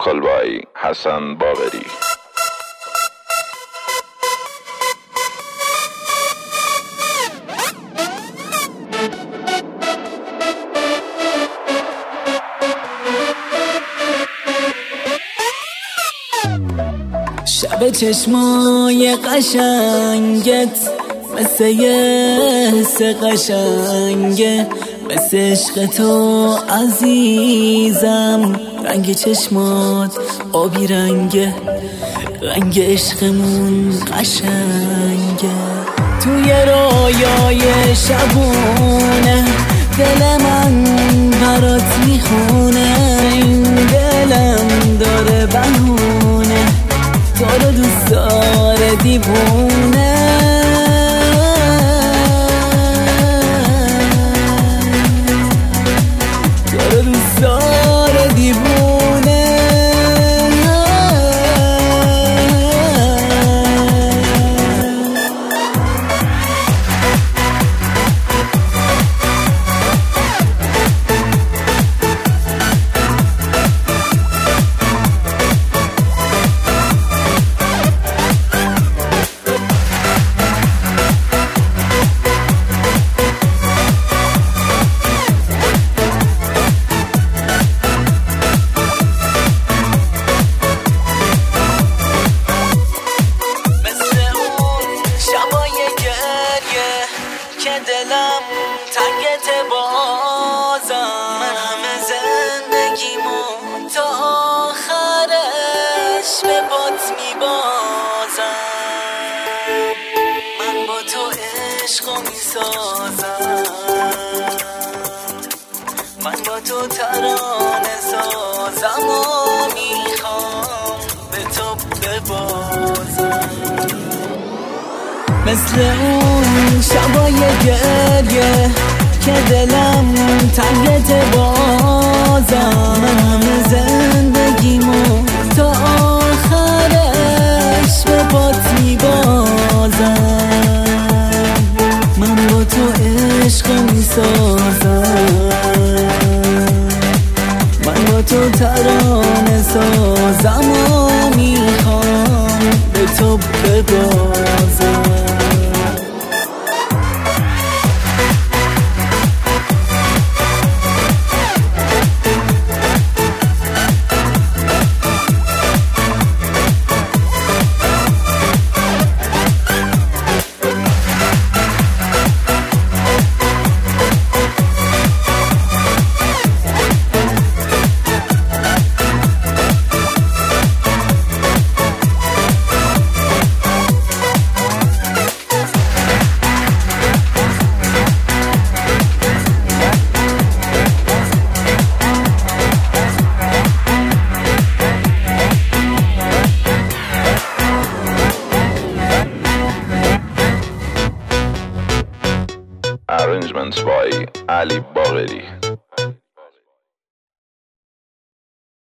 vocal by حسن باقری. شب چشمای قشنگت مثل یه حس قشنگه، مثل عشق تو عزیزم. رنگ چشمات آبی رنگه، رنگ عشقمون قشنگه. توی رویای شبونه دل من برات میخونه، این دلم داره بهونه تو رو دوست داره دیوونه. تو رو دوست داره دیوونه. دلم تنگت بازم، من همه زندگیمو تا آخرش به بات میبازم. من با تو عشقو میسازم، من با تو ترانه سازم و میخوام به تو ببازم. مثل اون شبای گریه که دلم تنگت بازم، من همه زندگیمو تا آخرش به بات میبازم. من با تو عشق میسازم، من با تو ترانه سازم و میخوام به تو ببازم. Arrangements by Ali Bagheri.